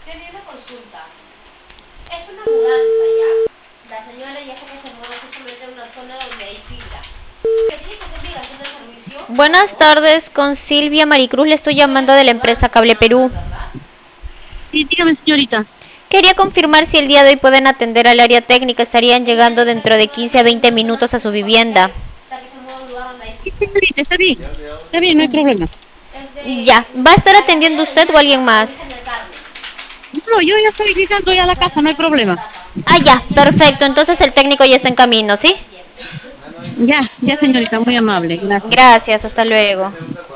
Tenía una consulta. Es una mudanza, ¿ya? La señora ya que se muda justamente en una zona donde hay fibra. ¿Quería que se diga haciendo el servicio? Buenas tardes, con Silvia Maricruz, le estoy llamando de la empresa Cable Perú. Sí, dígame, señorita. Quería confirmar si el día de hoy pueden atender al área técnica, estarían llegando dentro de 15 a 20 minutos a su vivienda. Hasta que se mueva a un lugar donde hay Sí, fibra. señorita, está bien. Está bien, no hay problema. Es de Ya, ¿va a estar atendiendo usted o alguien más? origen de carne. No, yo ya estoy llegando ya a la casa, no hay problema. Ah, ya, perfecto, entonces el técnico ya está en camino, ¿sí? Ya, ya, señorita, muy amable. Gracias. Gracias, hasta luego.